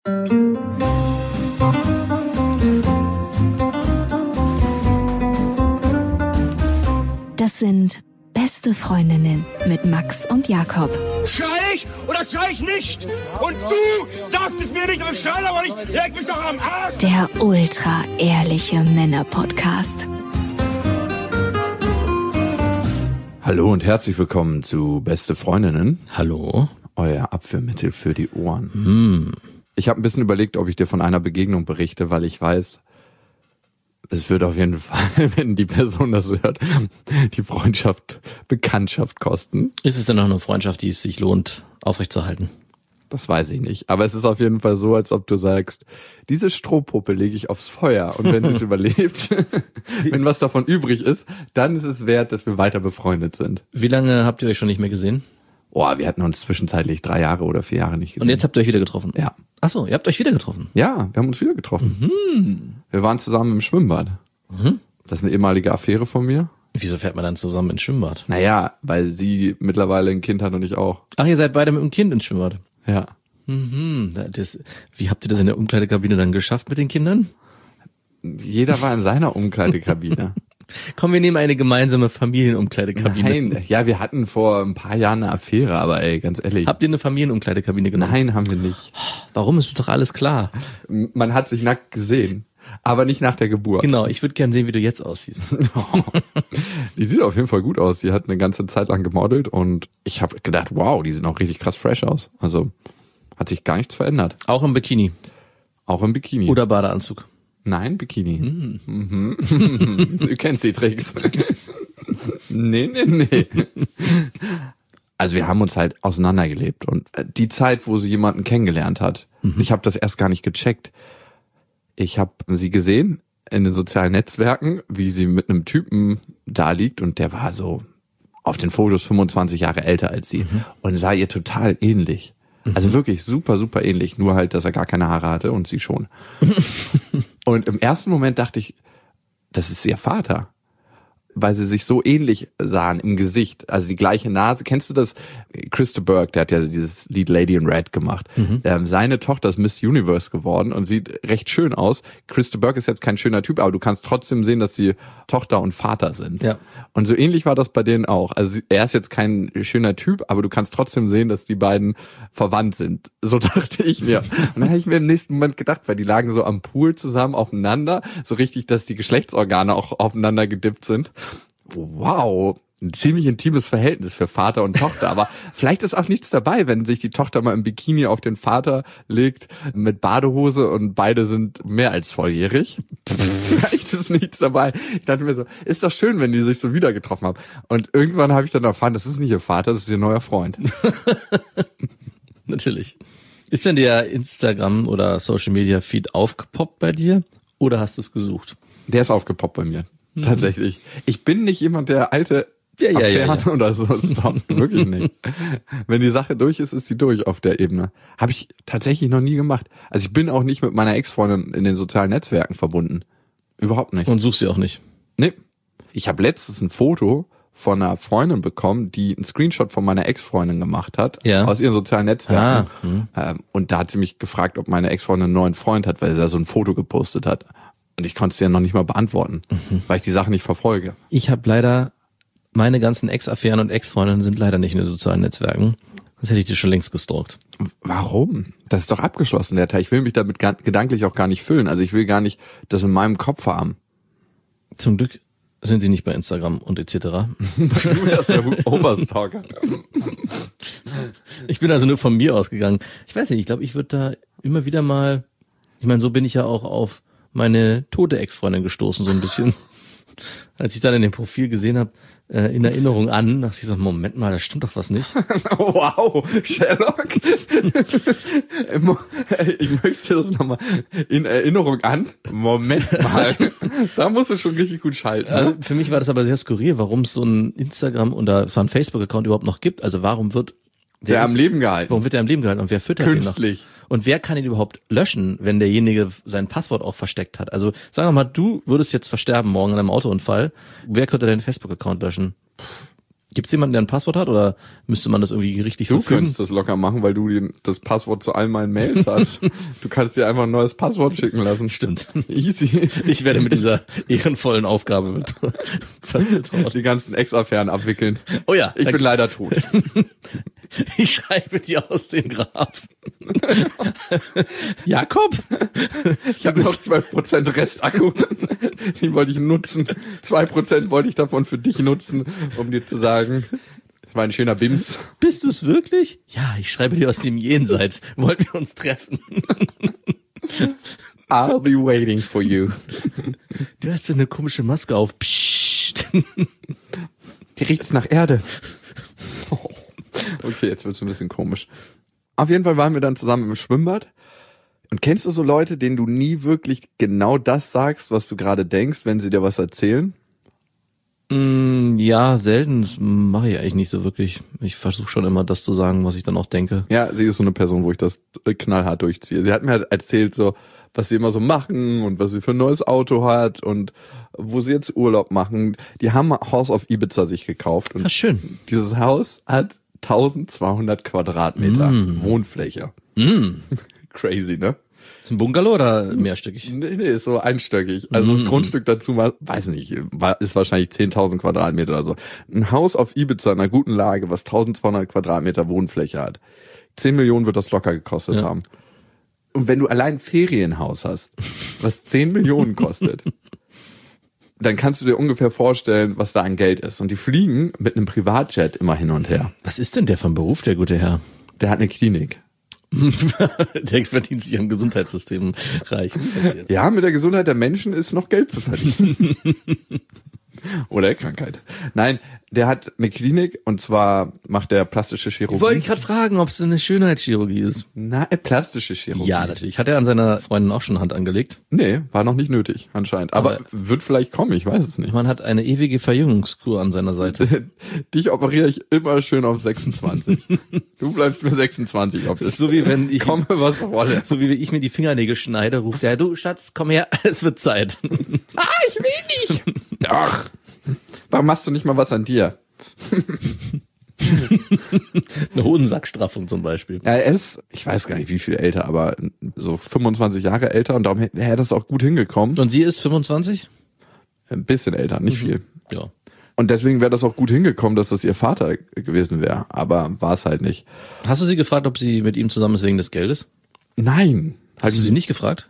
Das sind Beste Freundinnen mit Max und Jakob. Schrei ich oder schrei ich nicht? Und du sagst es mir nicht und schrei aber nicht. Leg mich doch am Arsch. Der ultra-ehrliche Männer-Podcast. Hallo und herzlich willkommen zu Beste Freundinnen. Hallo. Euer Abführmittel für die Ohren. Ich habe ein bisschen überlegt, ob ich dir von einer Begegnung berichte, weil ich weiß, es wird auf jeden Fall, wenn die Person das hört, die Bekanntschaft kosten. Ist es denn noch eine Freundschaft, die es sich lohnt, aufrechtzuerhalten? Das weiß ich nicht. Aber es ist auf jeden Fall so, als ob du sagst, diese Strohpuppe lege ich aufs Feuer. Und wenn es überlebt, wenn was davon übrig ist, dann ist es wert, dass wir weiter befreundet sind. Wie lange habt ihr euch schon nicht mehr gesehen? Oh, wir hatten uns zwischenzeitlich 3 Jahre oder 4 Jahre nicht gesehen. Und jetzt habt ihr euch wieder getroffen? Ja. Ach so, ihr habt euch wieder getroffen? Ja, wir haben uns wieder getroffen. Wir waren zusammen im Schwimmbad. Das ist eine ehemalige Affäre von mir. Wieso fährt man dann zusammen ins Schwimmbad? Naja, weil sie mittlerweile ein Kind hat und ich auch. Ach, ihr seid beide mit dem Kind ins Schwimmbad? Ja. Wie habt ihr das in der Umkleidekabine dann geschafft mit den Kindern? Jeder war in seiner Umkleidekabine. Komm, wir nehmen eine gemeinsame Familienumkleidekabine. Nein, ja, wir hatten vor ein paar Jahren eine Affäre, aber ey, ganz ehrlich. Habt ihr eine Familienumkleidekabine genommen? Nein, haben wir nicht. Warum? Ist doch alles klar. Man hat sich nackt gesehen, aber nicht nach der Geburt. Genau, ich würde gerne sehen, wie du jetzt aussiehst. Die sieht auf jeden Fall gut aus. Die hat eine ganze Zeit lang gemodelt und ich habe gedacht, wow, die sieht auch richtig krass fresh aus. Also hat sich gar nichts verändert. Auch im Bikini? Auch im Bikini. Oder Badeanzug? Nein, Bikini. Du kennst die Tricks. Nee. Also wir haben uns halt auseinandergelebt und die Zeit, wo sie jemanden kennengelernt hat, ich habe das erst gar nicht gecheckt. Ich habe sie gesehen in den sozialen Netzwerken, wie sie mit einem Typen da liegt und der war so auf den Fotos 25 Jahre älter als sie und sah ihr total ähnlich. Also wirklich super, super ähnlich, nur halt, dass er gar keine Haare hatte und sie schon. Und im ersten Moment dachte ich, das ist ihr Vater, weil sie sich so ähnlich sahen im Gesicht, also die gleiche Nase. Kennst du das? Chris de Burgh, der hat ja dieses Lied Lady in Red gemacht. Seine Tochter ist Miss Universe geworden und sieht recht schön aus. Chris de Burgh ist jetzt kein schöner Typ, aber du kannst trotzdem sehen, dass sie Tochter und Vater sind. Ja. Und so ähnlich war das bei denen auch. Also er ist jetzt kein schöner Typ, aber du kannst trotzdem sehen, dass die beiden verwandt sind. So dachte ich mir. Und dann habe ich mir im nächsten Moment gedacht, weil die lagen so am Pool zusammen aufeinander, so richtig, dass die Geschlechtsorgane auch aufeinander gedippt sind. Wow, ein ziemlich intimes Verhältnis für Vater und Tochter, aber vielleicht ist auch nichts dabei, wenn sich die Tochter mal im Bikini auf den Vater legt mit Badehose und beide sind mehr als volljährig. Vielleicht ist nichts dabei. Ich dachte mir so, ist doch schön, wenn die sich so wieder getroffen haben. Und irgendwann habe ich dann erfahren, das ist nicht ihr Vater, das ist ihr neuer Freund. Natürlich. Ist denn der Instagram oder Social Media Feed aufgepoppt bei dir oder hast du es gesucht? Der ist aufgepoppt bei mir. Tatsächlich. Ich bin nicht jemand, der alte Affären oder so stoppt. Wirklich nicht. Wenn die Sache durch ist, ist sie durch auf der Ebene. Habe ich tatsächlich noch nie gemacht. Also ich bin auch nicht mit meiner Ex-Freundin in den sozialen Netzwerken verbunden. Überhaupt nicht. Und suchst sie auch nicht? Nee. Ich habe letztens ein Foto von einer Freundin bekommen, die einen Screenshot von meiner Ex-Freundin gemacht hat, aus ihren sozialen Netzwerken. Und da hat sie mich gefragt, ob meine Ex-Freundin einen neuen Freund hat, weil sie da so ein Foto gepostet hat. Und ich konnte es ja noch nicht mal beantworten, weil ich die Sache nicht verfolge. Ich habe leider, meine ganzen Ex-Affären und Ex-Freundinnen sind leider nicht in den sozialen Netzwerken. Sonst hätte ich die schon längst gestalkt. Warum? Das ist doch abgeschlossen, der Teil. Ich will mich damit gedanklich auch gar nicht füllen. Also ich will gar nicht das in meinem Kopf haben. Zum Glück sind sie nicht bei Instagram und etc. Du bist der Oberstalker. Ich bin also nur von mir ausgegangen. Ich weiß nicht, ich glaube, ich würde da immer wieder mal, ich meine, so bin ich ja auch auf meine tote Ex-Freundin gestoßen, so ein bisschen. Als ich dann in dem Profil gesehen habe, in Erinnerung an, dachte ich so, Moment mal, da stimmt doch was nicht. Wow, Sherlock. Ich möchte das nochmal in Erinnerung an. Moment mal. Da musst du schon richtig gut schalten. Ne? Also für mich war das aber sehr skurril, warum es so ein Instagram oder so ein Facebook-Account überhaupt noch gibt. Also warum wird der am Leben gehalten? Warum wird der am Leben gehalten und wer füttert ihn noch? Künstlich. Und wer kann ihn überhaupt löschen, wenn derjenige sein Passwort auch versteckt hat? Also sagen wir mal, du würdest jetzt versterben morgen in einem Autounfall. Wer könnte deinen Facebook-Account löschen? Gibt's jemanden, der ein Passwort hat oder müsste man das irgendwie richtig Du verfügen? könntest das locker machen, weil du das Passwort zu all meinen Mails hast. Du kannst dir einfach ein neues Passwort schicken lassen. Stimmt. Easy. Ich werde mit dieser ehrenvollen Aufgabe vertraut. Die ganzen Ex-Affären abwickeln. Oh ja. Ich bin leider tot. Ich schreibe dir aus dem Grab. Jakob? Ich habe noch 12% Restakku. Die wollte ich nutzen. 2% wollte ich davon für dich nutzen, um dir zu sagen, das war ein schöner Bims. Bist du es wirklich? Ja, ich schreibe dir aus dem Jenseits. Wollen wir uns treffen? I'll be waiting for you. Du hast so eine komische Maske auf. Psst. Hier riecht's nach Erde. Okay, jetzt wird's ein bisschen komisch. Auf jeden Fall waren wir dann zusammen im Schwimmbad. Und kennst du so Leute, denen du nie wirklich genau das sagst, was du gerade denkst, wenn sie dir was erzählen? Ja, selten. Das mache ich eigentlich nicht so wirklich. Ich versuche schon immer das zu sagen, was ich dann auch denke. Ja, sie ist so eine Person, wo ich das knallhart durchziehe. Sie hat mir halt erzählt, so, was sie immer so machen und was sie für ein neues Auto hat und wo sie jetzt Urlaub machen. Die haben Haus auf Ibiza sich gekauft. Und Ach, schön. dieses Haus hat 1200 Quadratmeter Wohnfläche. Crazy, ne? Ist ein Bungalow oder mehrstöckig? Nee, ist so einstöckig. Also das Grundstück dazu war, weiß nicht, ist wahrscheinlich 10.000 Quadratmeter oder so. Ein Haus auf Ibiza in einer guten Lage, was 1200 Quadratmeter Wohnfläche hat. 10 Millionen wird das locker gekostet haben. Und wenn du allein ein Ferienhaus hast, was 10 Millionen kostet, dann kannst du dir ungefähr vorstellen, was da an Geld ist. Und die fliegen mit einem Privatjet immer hin und her. Was ist denn der vom Beruf, der gute Herr? Der hat eine Klinik. Der verdient sich am Gesundheitssystem reich. Ja, mit der Gesundheit der Menschen ist noch Geld zu verdienen. Oder Krankheit. Nein, der hat eine Klinik und zwar macht er plastische Chirurgie. Ich wollte gerade fragen, ob es eine Schönheitschirurgie ist. Na, plastische Chirurgie. Ja, natürlich. Hat er an seiner Freundin auch schon Hand angelegt? Nee, war noch nicht nötig, anscheinend. Aber wird vielleicht kommen, ich weiß es nicht. Man hat eine ewige Verjüngungskur an seiner Seite. Dich operiere ich immer schön auf 26. Du bleibst mir 26 auf das. So wie wenn ich komme, was wolle. So wie wenn ich mir die Fingernägel schneide, ruft er, du Schatz, komm her, es wird Zeit. Ich will nicht. Ach, warum machst du nicht mal was an dir? Eine Hodensackstraffung zum Beispiel. Ja, er ist, ich weiß gar nicht wie viel älter, aber so 25 Jahre älter und darum wäre er das auch gut hingekommen. Und sie ist 25? Ein bisschen älter, nicht viel. Ja. Und deswegen wäre das auch gut hingekommen, dass das ihr Vater gewesen wäre, aber war es halt nicht. Hast du sie gefragt, ob sie mit ihm zusammen ist wegen des Geldes? Nein. Hast du sie nicht gefragt?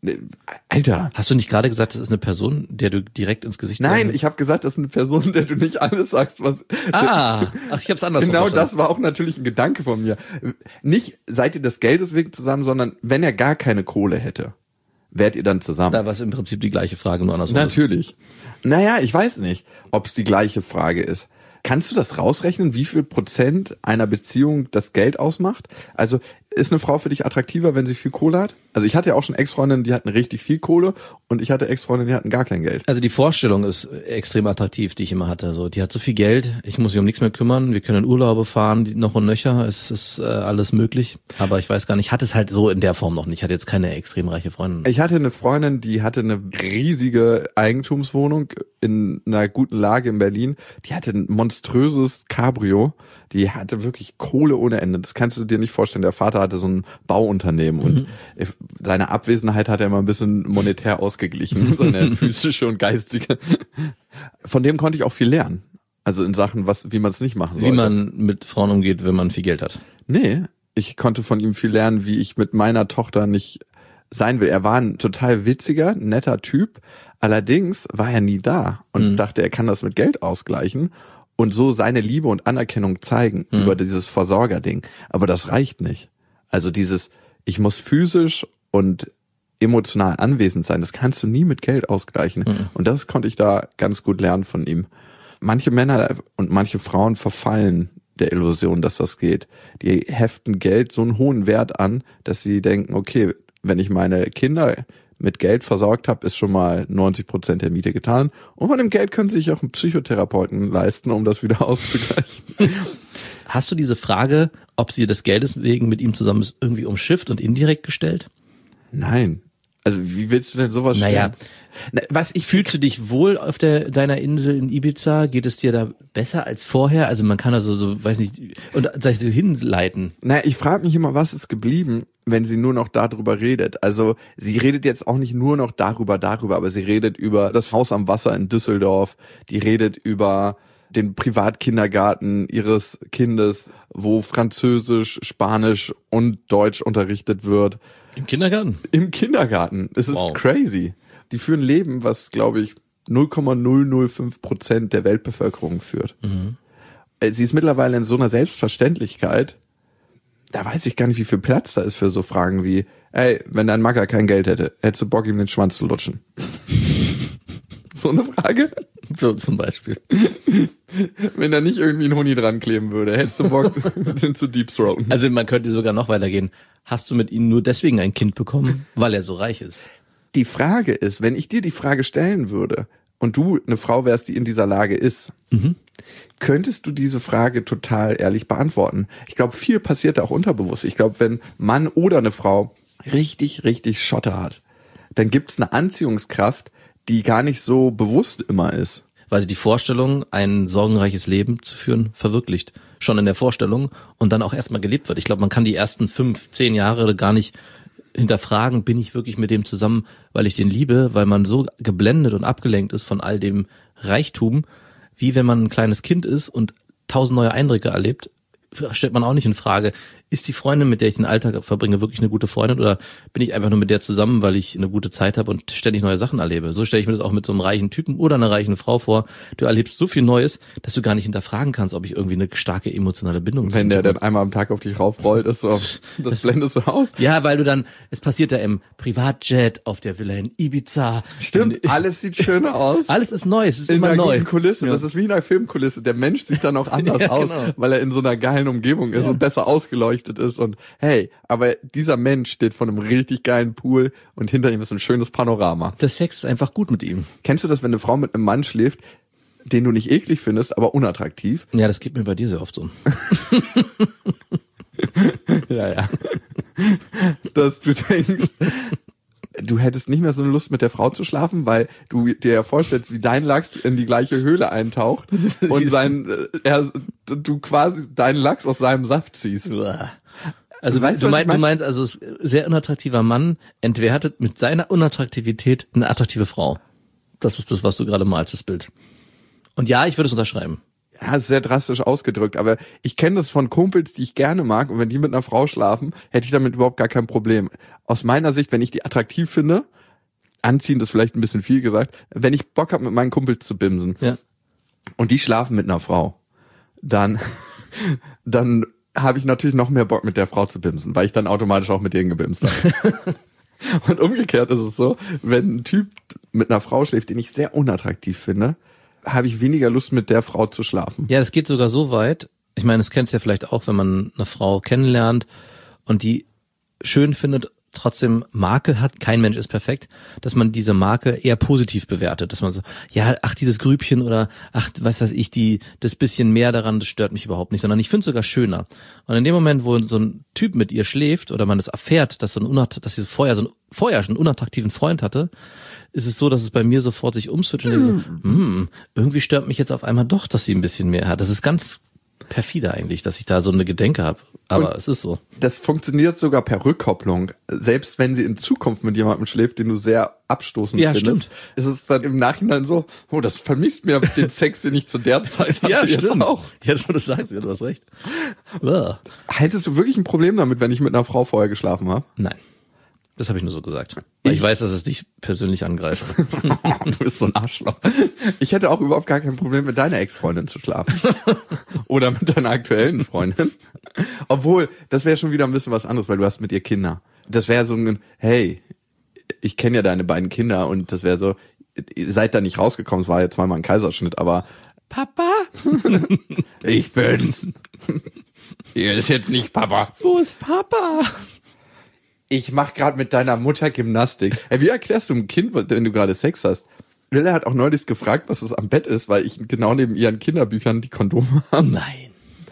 Alter. Hast du nicht gerade gesagt, das ist eine Person, der du direkt ins Gesicht Nein, ich habe gesagt, das ist eine Person, der du nicht alles sagst, was... Ach, ich hab's anders Genau, verstanden. das war auch natürlich ein Gedanke von mir. Nicht seid ihr des Geldes wegen zusammen, sondern wenn er gar keine Kohle hätte, wärt ihr dann zusammen. Da war es im Prinzip die gleiche Frage, nur andersrum. Natürlich. Naja, ich weiß nicht, ob es die gleiche Frage ist. Kannst du das rausrechnen, wie viel Prozent einer Beziehung das Geld ausmacht? Also ist eine Frau für dich attraktiver, wenn sie viel Kohle hat? Also ich hatte ja auch schon Ex-Freundinnen, die hatten richtig viel Kohle und ich hatte Ex-Freundinnen, die hatten gar kein Geld. Also die Vorstellung ist extrem attraktiv, die ich immer hatte. So, die hat so viel Geld, ich muss mich um nichts mehr kümmern, wir können in Urlaube fahren, noch und nöcher, es ist alles möglich. Aber ich weiß gar nicht, ich hatte es halt so in der Form noch nicht. Ich hatte jetzt keine extrem reiche Freundin. Ich hatte eine Freundin, die hatte eine riesige Eigentumswohnung in einer guten Lage in Berlin. Die hatte ein monströses Cabrio. Die hatte wirklich Kohle ohne Ende. Das kannst du dir nicht vorstellen. Der Vater hatte so ein Bauunternehmen und seine Abwesenheit hat er immer ein bisschen monetär ausgeglichen, seine physische und geistige. Von dem konnte ich auch viel lernen. Also in Sachen, wie man es nicht machen sollte. Wie man mit Frauen umgeht, wenn man viel Geld hat. Nee, ich konnte von ihm viel lernen, wie ich mit meiner Tochter nicht sein will. Er war ein total witziger, netter Typ. Allerdings war er nie da und dachte, er kann das mit Geld ausgleichen und so seine Liebe und Anerkennung zeigen über dieses Versorgerding. Aber das reicht nicht. Also dieses, ich muss physisch und emotional anwesend sein, das kannst du nie mit Geld ausgleichen. Und das konnte ich da ganz gut lernen von ihm. Manche Männer und manche Frauen verfallen der Illusion, dass das geht. Die heften Geld so einen hohen Wert an, dass sie denken, okay, wenn ich meine Kinder mit Geld versorgt habe, ist schon mal 90% der Miete getan. Und von dem Geld können sie sich auch einen Psychotherapeuten leisten, um das wieder auszugleichen. Hast du diese Frage, ob sie des Geldes wegen mit ihm zusammen ist, irgendwie umschifft und indirekt gestellt? Nein. Also wie willst du denn sowas stellen? Fühlst du dich wohl auf deiner Insel in Ibiza? Geht es dir da besser als vorher? Also man kann also so, weiß nicht, und sich so hinleiten. Ich frage mich immer, was ist geblieben, wenn sie nur noch darüber redet? Also sie redet jetzt auch nicht nur noch darüber, aber sie redet über das Haus am Wasser in Düsseldorf, die redet über den Privatkindergarten ihres Kindes, wo Französisch, Spanisch und Deutsch unterrichtet wird. Im Kindergarten? Im Kindergarten. Es ist crazy. Die führen ein Leben, was, glaube ich, 0,005% der Weltbevölkerung führt. Mhm. Sie ist mittlerweile in so einer Selbstverständlichkeit, da weiß ich gar nicht, wie viel Platz da ist für so Fragen wie, ey, wenn dein Macker kein Geld hätte, hättest du Bock, ihm den Schwanz zu lutschen? So eine Frage? So zum Beispiel. Wenn da nicht irgendwie ein Huni dran kleben würde, hättest du Bock, den zu deepthroaten. Also man könnte sogar noch weitergehen. Hast du mit ihm nur deswegen ein Kind bekommen, weil er so reich ist? Die Frage ist, wenn ich dir die Frage stellen würde und du eine Frau wärst, die in dieser Lage ist, könntest du diese Frage total ehrlich beantworten? Ich glaube, viel passiert da auch unterbewusst. Ich glaube, wenn Mann oder eine Frau richtig, richtig Schotter hat, dann gibt es eine Anziehungskraft, die gar nicht so bewusst immer ist. Weil sie die Vorstellung, ein sorgenreiches Leben zu führen, verwirklicht. Schon in der Vorstellung und dann auch erstmal gelebt wird. Ich glaube, man kann die ersten 5, 10 Jahre gar nicht hinterfragen, bin ich wirklich mit dem zusammen, weil ich den liebe, weil man so geblendet und abgelenkt ist von all dem Reichtum, wie wenn man ein kleines Kind ist und 1000 neue Eindrücke erlebt, stellt man auch nicht in Frage, ist die Freundin, mit der ich den Alltag verbringe, wirklich eine gute Freundin oder bin ich einfach nur mit der zusammen, weil ich eine gute Zeit habe und ständig neue Sachen erlebe? So stelle ich mir das auch mit so einem reichen Typen oder einer reichen Frau vor. Du erlebst so viel Neues, dass du gar nicht hinterfragen kannst, ob ich irgendwie eine starke emotionale Bindung habe. Wenn der dann einmal am Tag auf dich raufrollt, ist so, das blendest du aus. Ja, weil du dann, es passiert ja im Privatjet, auf der Villa in Ibiza. Stimmt, alles sieht schöner aus. Alles ist neu, es ist in immer neu. In einer guten Kulisse, das ist wie in einer Filmkulisse. Der Mensch sieht dann auch anders aus, weil er in so einer geilen Umgebung ist und besser ausgeleuchtet ist und hey, aber dieser Mensch steht vor einem richtig geilen Pool und hinter ihm ist ein schönes Panorama. Der Sex ist einfach gut mit ihm. Kennst du das, wenn eine Frau mit einem Mann schläft, den du nicht eklig findest, aber unattraktiv? Ja, das geht mir bei dir sehr oft so. Ja. Dass du denkst, du hättest nicht mehr so eine Lust mit der Frau zu schlafen, weil du dir ja vorstellst, wie dein Lachs in die gleiche Höhle eintaucht und du quasi deinen Lachs aus seinem Saft ziehst. Also du meinst also, sehr unattraktiver Mann entwertet mit seiner Unattraktivität eine attraktive Frau. Das ist das, was du gerade malst, das Bild. Und ja, ich würde es unterschreiben. Ja, sehr drastisch ausgedrückt, aber ich kenne das von Kumpels, die ich gerne mag und wenn die mit einer Frau schlafen, hätte ich damit überhaupt gar kein Problem. Aus meiner Sicht, wenn ich die attraktiv finde, anziehend ist vielleicht ein bisschen viel gesagt, wenn ich Bock habe, mit meinen Kumpels zu bimsen und die schlafen mit einer Frau, dann habe ich natürlich noch mehr Bock, mit der Frau zu bimsen, weil ich dann automatisch auch mit denen gebimst habe. Und umgekehrt ist es so, wenn ein Typ mit einer Frau schläft, den ich sehr unattraktiv finde, habe ich weniger Lust, mit der Frau zu schlafen. Ja, das geht sogar so weit. Ich meine, das kennst du ja vielleicht auch, wenn man eine Frau kennenlernt und die schön findet, trotzdem Makel hat, kein Mensch ist perfekt, dass man diese Makel eher positiv bewertet, dass man so, ja, ach, dieses Grübchen oder ach, was weiß ich, das bisschen mehr daran, das stört mich überhaupt nicht, sondern ich finde es sogar schöner. Und in dem Moment, wo so ein Typ mit ihr schläft oder man das erfährt, dass sie vorher schon einen unattraktiven Freund hatte, ist es so, dass es bei mir sofort sich umswitcht und denke so, irgendwie stört mich jetzt auf einmal doch, dass sie ein bisschen mehr hat. Das ist ganz perfide eigentlich, dass ich da so eine Gedenke habe. Aber und es ist so. Das funktioniert sogar per Rückkopplung. Selbst wenn sie in Zukunft mit jemandem schläft, den du sehr abstoßend findest, stimmt. Ist es dann im Nachhinein so, oh, das vermisst mir den Sex, den ich zu der Zeit hatte. Ja, stimmt. Jetzt auch. Jetzt, wo du sagst, ja, du hast recht. Hättest du wirklich ein Problem damit, wenn ich mit einer Frau vorher geschlafen habe? Nein. Das habe ich nur so gesagt. Weil ich weiß, dass es dich persönlich angreift. Du bist so ein Arschloch. Ich hätte auch überhaupt gar kein Problem, mit deiner Ex-Freundin zu schlafen. Oder mit deiner aktuellen Freundin. Obwohl, das wäre schon wieder ein bisschen was anderes, weil du hast mit ihr Kinder. Das wäre so ein, hey, ich kenne ja deine beiden Kinder und das wäre so, ihr seid da nicht rausgekommen, es war ja zweimal ein Kaiserschnitt, aber Papa? Ich bin's. Hier ist jetzt nicht Papa. Wo ist Papa? Ich mach gerade mit deiner Mutter Gymnastik. Hey, wie erklärst du einem Kind, wenn du gerade Sex hast? Lilla hat auch neulich gefragt, was es am Bett ist, weil ich genau neben ihren Kinderbüchern die Kondome habe. Nein. Doch.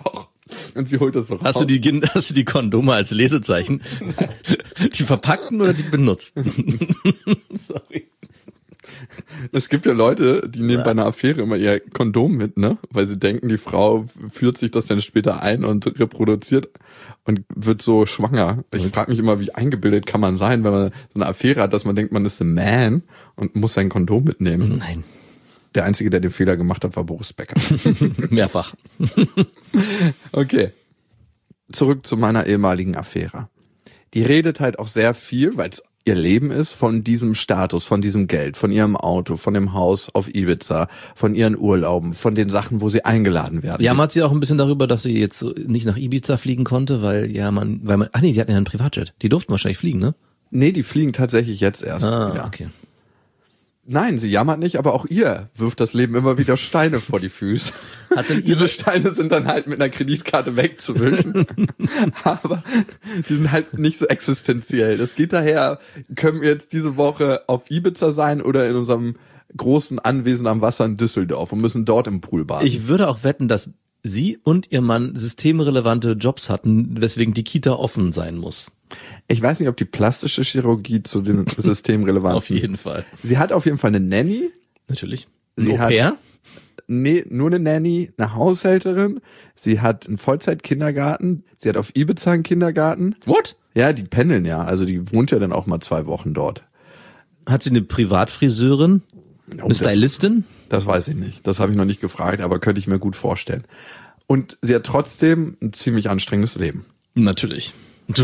Und sie holt das so raus. Hast du die Kondome als Lesezeichen? Die verpackten oder die benutzten? Sorry. Es gibt ja Leute, die nehmen bei einer Affäre immer ihr Kondom mit, ne? Weil sie denken, die Frau führt sich das dann später ein und reproduziert und wird so schwanger. Ich frage mich immer, wie eingebildet kann man sein, wenn man so eine Affäre hat, dass man denkt, man ist ein Man und muss sein Kondom mitnehmen. Nein. Der Einzige, der den Fehler gemacht hat, war Boris Becker. Mehrfach. Okay. Zurück zu meiner ehemaligen Affäre. Die redet halt auch sehr viel, weil es ihr Leben ist, von diesem Status, von diesem Geld, von ihrem Auto, von dem Haus auf Ibiza, von ihren Urlauben, von den Sachen, wo sie eingeladen werden. Jammert sie auch ein bisschen darüber, dass sie jetzt nicht nach Ibiza fliegen konnte, weil die hatten ja einen Privatjet. Die durften wahrscheinlich fliegen, ne? Nee, die fliegen tatsächlich jetzt erst. Ah, okay. Nein, sie jammert nicht, aber auch ihr wirft das Leben immer wieder Steine vor die Füße. Diese Steine sind dann halt mit einer Kreditkarte wegzuwischen. Aber die sind halt nicht so existenziell. Das geht daher, können wir jetzt diese Woche auf Ibiza sein oder in unserem großen Anwesen am Wasser in Düsseldorf und müssen dort im Pool baden. Ich würde auch wetten, dass sie und ihr Mann systemrelevante Jobs hatten, weswegen die Kita offen sein muss. Ich weiß nicht, ob die plastische Chirurgie zu den Systemrelevanten. Auf jeden Fall. Sie hat auf jeden Fall eine Nanny. Natürlich. Sie Au pair? Nee, nur eine Nanny, eine Haushälterin. Sie hat einen Vollzeit-Kindergarten. Sie hat auf Ibiza einen Kindergarten. What? Ja, die pendeln ja. Also die wohnt ja dann auch mal 2 Wochen dort. Hat sie eine Privatfriseurin? Eine Stylistin? Das weiß ich nicht. Das habe ich noch nicht gefragt, aber könnte ich mir gut vorstellen. Und sie hat trotzdem ein ziemlich anstrengendes Leben. Natürlich.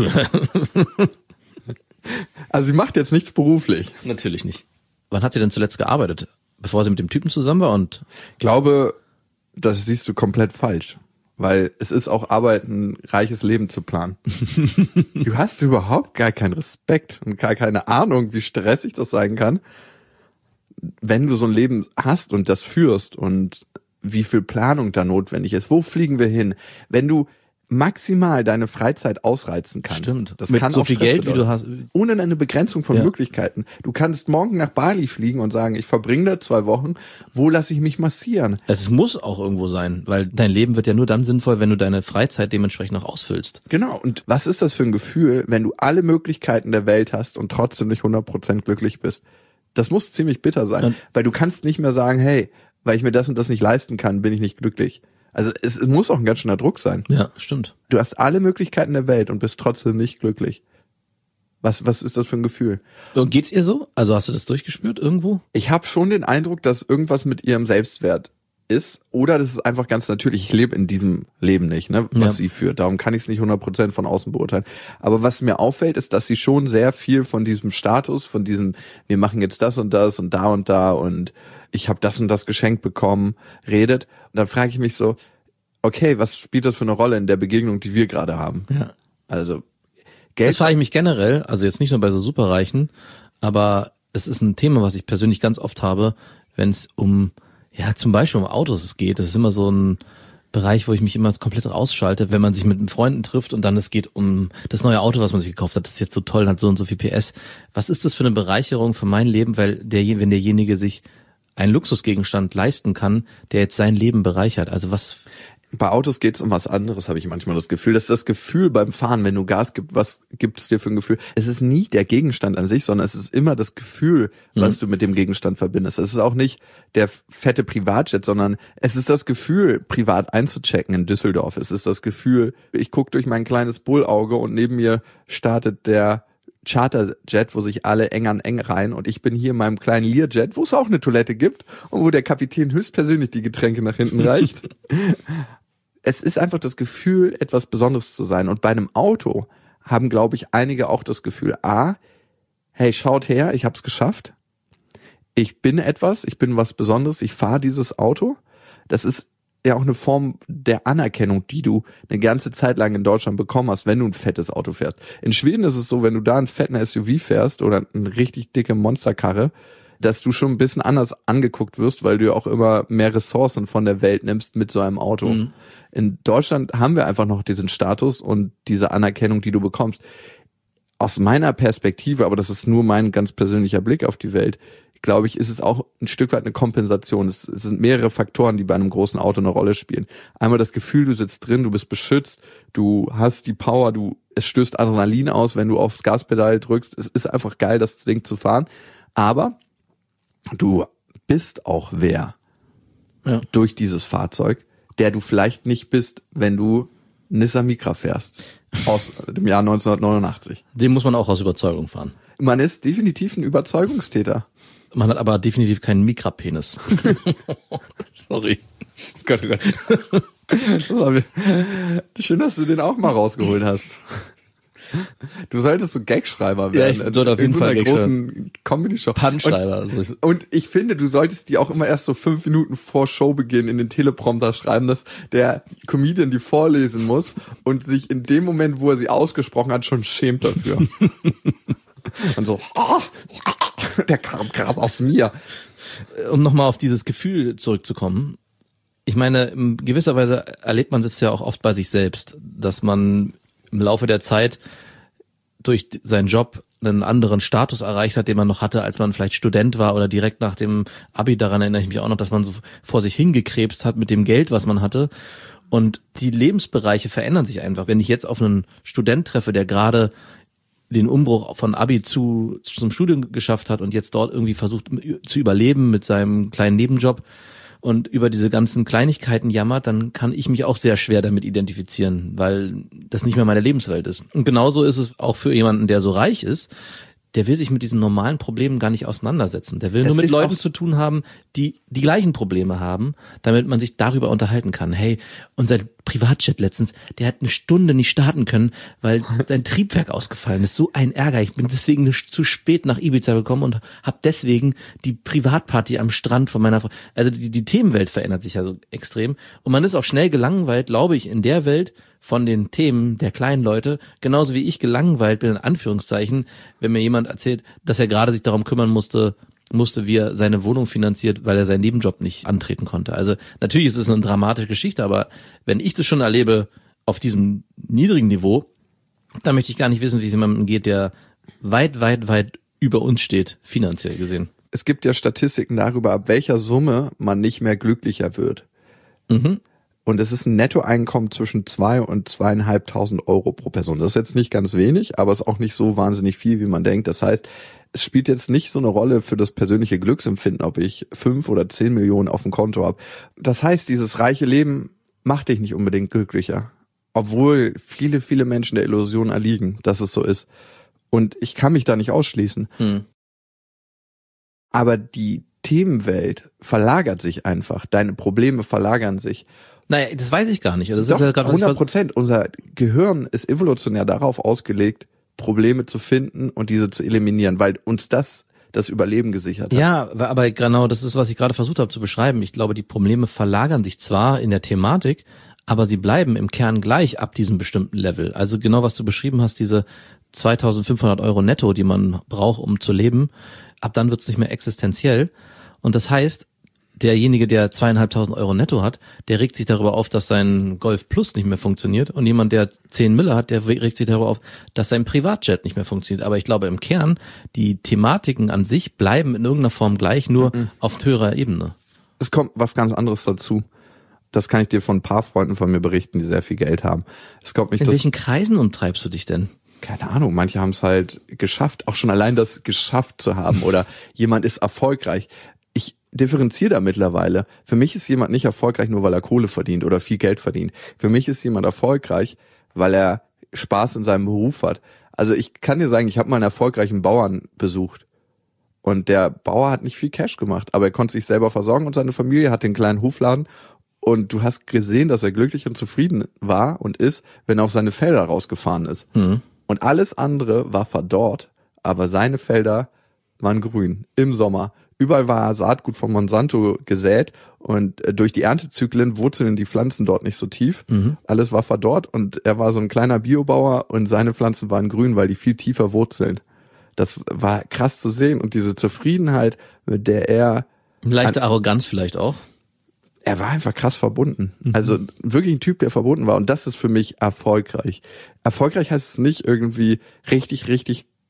Also sie macht jetzt nichts beruflich. Natürlich nicht. Wann hat sie denn zuletzt gearbeitet? Bevor sie mit dem Typen zusammen war und? Ich glaube, das siehst du komplett falsch. Weil es ist auch Arbeit, ein reiches Leben zu planen. Du hast überhaupt gar keinen Respekt und gar keine Ahnung, wie stressig das sein kann, wenn du so ein Leben hast und das führst und wie viel Planung da notwendig ist. Wo fliegen wir hin? Wenn du maximal deine Freizeit ausreizen kannst. Stimmt. Das mit kann so auch viel Stress Geld, bedeuten. wie du hast. Ohne eine Begrenzung von Möglichkeiten. Du kannst morgen nach Bali fliegen und sagen, ich verbringe da 2 Wochen. Wo lasse ich mich massieren? Es muss auch irgendwo sein, weil dein Leben wird ja nur dann sinnvoll, wenn du deine Freizeit dementsprechend auch ausfüllst. Genau. Und was ist das für ein Gefühl, wenn du alle Möglichkeiten der Welt hast und trotzdem nicht 100% glücklich bist? Das muss ziemlich bitter sein, weil du kannst nicht mehr sagen, hey, weil ich mir das und das nicht leisten kann, bin ich nicht glücklich. Also es muss auch ein ganz schöner Druck sein. Ja, stimmt. Du hast alle Möglichkeiten der Welt und bist trotzdem nicht glücklich. Was ist das für ein Gefühl? Und geht's ihr so? Also hast du das durchgespürt irgendwo? Ich habe schon den Eindruck, dass irgendwas mit ihrem Selbstwert ist oder das ist einfach ganz natürlich. Ich lebe in diesem Leben nicht, ne, was sie führt. Darum kann ich es nicht 100% von außen beurteilen. Aber was mir auffällt, ist, dass sie schon sehr viel von diesem Status, von diesem, wir machen jetzt das und da und ich habe das und das geschenkt bekommen, redet. Und dann frage ich mich so, okay, was spielt das für eine Rolle in der Begegnung, die wir gerade haben? Ja. Also Geld. Das frage ich mich generell, also jetzt nicht nur bei so Superreichen, aber es ist ein Thema, was ich persönlich ganz oft habe, wenn es zum Beispiel um Autos geht. Das ist immer so ein Bereich, wo ich mich immer komplett rausschalte, wenn man sich mit Freunden trifft und dann es geht um das neue Auto, was man sich gekauft hat. Das ist jetzt so toll, hat so und so viel PS. Was ist das für eine Bereicherung für mein Leben, weil wenn derjenige sich einen Luxusgegenstand leisten kann, der jetzt sein Leben bereichert. Also was? Bei Autos geht's um was anderes, habe ich manchmal das Gefühl. Das ist das Gefühl beim Fahren, wenn du Gas gibst, was gibt es dir für ein Gefühl? Es ist nie der Gegenstand an sich, sondern es ist immer das Gefühl, was du mit dem Gegenstand verbindest. Es ist auch nicht der fette Privatjet, sondern es ist das Gefühl, privat einzuchecken in Düsseldorf. Es ist das Gefühl, ich gucke durch mein kleines Bullauge und neben mir startet der Charterjet, wo sich alle eng an eng rein und ich bin hier in meinem kleinen Learjet, wo es auch eine Toilette gibt und wo der Kapitän höchstpersönlich die Getränke nach hinten reicht. Es ist einfach das Gefühl, etwas Besonderes zu sein. Und bei einem Auto haben, glaube ich, einige auch das Gefühl, hey, schaut her, ich hab's geschafft. Ich bin was Besonderes, ich fahre dieses Auto. Das ist ja auch eine Form der Anerkennung, die du eine ganze Zeit lang in Deutschland bekommen hast, wenn du ein fettes Auto fährst. In Schweden ist es so, wenn du da einen fetten SUV fährst oder eine richtig dicke Monsterkarre, dass du schon ein bisschen anders angeguckt wirst, weil du ja auch immer mehr Ressourcen von der Welt nimmst mit so einem Auto. Mhm. In Deutschland haben wir einfach noch diesen Status und diese Anerkennung, die du bekommst. Aus meiner Perspektive, aber das ist nur mein ganz persönlicher Blick auf die Welt, glaube ich, ist es auch ein Stück weit eine Kompensation. Es sind mehrere Faktoren, die bei einem großen Auto eine Rolle spielen. Einmal das Gefühl, du sitzt drin, du bist beschützt, du hast die Power, es stößt Adrenalin aus, wenn du aufs Gaspedal drückst. Es ist einfach geil, das Ding zu fahren. Aber du bist auch wer durch dieses Fahrzeug, der du vielleicht nicht bist, wenn du Nissan Micra fährst. Aus dem Jahr 1989. Den muss man auch aus Überzeugung fahren. Man ist definitiv ein Überzeugungstäter. Man hat aber definitiv keinen Mikra-Penis. Sorry. Gott, oh Gott. Schön, dass du den auch mal rausgeholt hast. Du solltest so Gagschreiber werden. Ja, ich sollte auf jeden Fall in so einer großen Comedy-Show. Punchschreiber. Und ich finde, du solltest die auch immer erst so 5 Minuten vor Showbeginn in den Teleprompter schreiben, dass der Comedian die vorlesen muss und sich in dem Moment, wo er sie ausgesprochen hat, schon schämt dafür. Und so, der kam gerade aus mir. Um nochmal auf dieses Gefühl zurückzukommen. Ich meine, in gewisser Weise erlebt man es ja auch oft bei sich selbst, dass man im Laufe der Zeit durch seinen Job einen anderen Status erreicht hat, den man noch hatte, als man vielleicht Student war oder direkt nach dem Abi. Daran erinnere ich mich auch noch, dass man so vor sich hingekrebst hat mit dem Geld, was man hatte. Und die Lebensbereiche verändern sich einfach. Wenn ich jetzt auf einen Student treffe, der gerade den Umbruch von Abi zum Studium geschafft hat und jetzt dort irgendwie versucht zu überleben mit seinem kleinen Nebenjob und über diese ganzen Kleinigkeiten jammert, dann kann ich mich auch sehr schwer damit identifizieren, weil das nicht mehr meine Lebenswelt ist. Und genauso ist es auch für jemanden, der so reich ist, der will sich mit diesen normalen Problemen gar nicht auseinandersetzen. Der will nur mit Leuten zu tun haben, die die gleichen Probleme haben, damit man sich darüber unterhalten kann. Hey, unser Privatjet letztens, der hat eine Stunde nicht starten können, weil sein Triebwerk ausgefallen ist. So ein Ärger. Ich bin deswegen zu spät nach Ibiza gekommen und habe deswegen die Privatparty am Strand von meiner Frau. Also die Themenwelt verändert sich ja so extrem. Und man ist auch schnell gelangweilt, glaube ich, in der Welt von den Themen der kleinen Leute, genauso wie ich gelangweilt bin, in Anführungszeichen, wenn mir jemand erzählt, dass er gerade sich darum kümmern musste, wie er seine Wohnung finanziert, weil er seinen Nebenjob nicht antreten konnte. Also natürlich ist es eine dramatische Geschichte, aber wenn ich das schon erlebe auf diesem niedrigen Niveau, dann möchte ich gar nicht wissen, wie es jemandem geht, der weit, weit, weit über uns steht, finanziell gesehen. Es gibt ja Statistiken darüber, ab welcher Summe man nicht mehr glücklicher wird. Mhm. Und es ist ein Nettoeinkommen zwischen 2.000 und 2.500 Euro pro Person. Das ist jetzt nicht ganz wenig, aber es ist auch nicht so wahnsinnig viel, wie man denkt. Das heißt, es spielt jetzt nicht so eine Rolle für das persönliche Glücksempfinden, ob ich 5 oder 10 Millionen auf dem Konto habe. Das heißt, dieses reiche Leben macht dich nicht unbedingt glücklicher. Obwohl viele, viele Menschen der Illusion erliegen, dass es so ist. Und ich kann mich da nicht ausschließen. Aber die Themenwelt verlagert sich einfach. Deine Probleme verlagern sich. Naja, das weiß ich gar nicht. Das Doch, ist ja gerade 100%. Unser Gehirn ist evolutionär darauf ausgelegt, Probleme zu finden und diese zu eliminieren, weil uns das Überleben gesichert hat. Ja, aber genau, das ist, was ich gerade versucht habe zu beschreiben. Ich glaube, die Probleme verlagern sich zwar in der Thematik, aber sie bleiben im Kern gleich ab diesem bestimmten Level. Also genau, was du beschrieben hast, diese 2.500 Euro netto, die man braucht, um zu leben, ab dann wird's nicht mehr existenziell. Und das heißt, derjenige, der 2.500 Euro netto hat, der regt sich darüber auf, dass sein Golf Plus nicht mehr funktioniert. Und jemand, der 10 Mille hat, der regt sich darüber auf, dass sein Privatjet nicht mehr funktioniert. Aber ich glaube, im Kern, die Thematiken an sich bleiben in irgendeiner Form gleich, nur auf höherer Ebene. Es kommt was ganz anderes dazu. Das kann ich dir von ein paar Freunden von mir berichten, die sehr viel Geld haben. Es kommt nicht, in welchen Kreisen umtreibst du dich denn? Keine Ahnung, manche haben es halt geschafft, auch schon allein das geschafft zu haben oder jemand ist erfolgreich. Ich differenziere da mittlerweile. Für mich ist jemand nicht erfolgreich, nur weil er Kohle verdient oder viel Geld verdient. Für mich ist jemand erfolgreich, weil er Spaß in seinem Beruf hat. Also ich kann dir sagen, ich habe mal einen erfolgreichen Bauern besucht und der Bauer hat nicht viel Cash gemacht, aber er konnte sich selber versorgen und seine Familie hat den kleinen Hofladen und du hast gesehen, dass er glücklich und zufrieden war und ist, wenn er auf seine Felder rausgefahren ist. Und alles andere war verdorrt, aber seine Felder waren grün im Sommer. Überall war Saatgut von Monsanto gesät und durch die Erntezyklen wurzeln die Pflanzen dort nicht so tief. Alles war verdorrt und er war so ein kleiner Biobauer und seine Pflanzen waren grün, weil die viel tiefer wurzeln. Das war krass zu sehen und diese Zufriedenheit, mit der er... Leichte Arroganz vielleicht auch. Er war einfach krass verbunden. Also wirklich ein Typ, der verbunden war und das ist für mich erfolgreich. Erfolgreich heißt es nicht irgendwie richtig, richtig